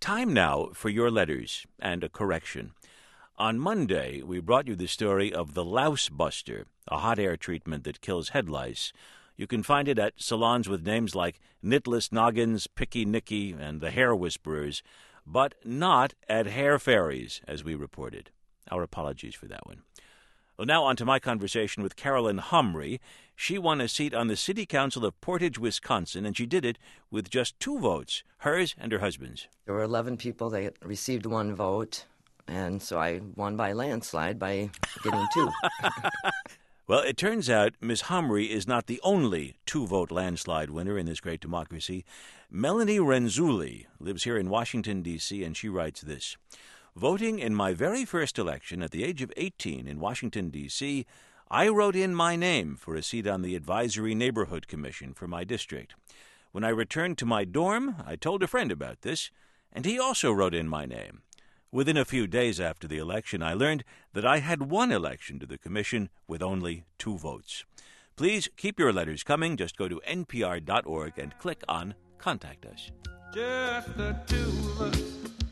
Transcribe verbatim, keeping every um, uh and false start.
time now for your letters and a correction. On Monday, we brought you the story of the Louse Buster, a hot air treatment that kills head lice. You can find it at salons with names like Knitless Noggins, Picky Nicky, and the Hair Whisperers, but not at Hair Fairies, as we reported. Our apologies for that one. Well, now on to my conversation with Carolyn Humry. She won a seat on the City Council of Portage, Wisconsin, and she did it with just two votes, hers and her husband's. There were eleven people that received one vote, and so I won by landslide by getting two. Well, it turns out Miz Humry is not the only two-vote landslide winner in this great democracy. Melanie Renzulli lives here in Washington, D C, and she writes this. Voting in my very first election at the age of eighteen in Washington, D C, I wrote in my name for a seat on the Advisory Neighborhood Commission for my district. When I returned to my dorm, I told a friend about this, and he also wrote in my name. Within a few days after the election, I learned that I had won election to the commission with only two votes. Please keep your letters coming. Just go to N P R dot org and click on Contact Us. Just the two of us.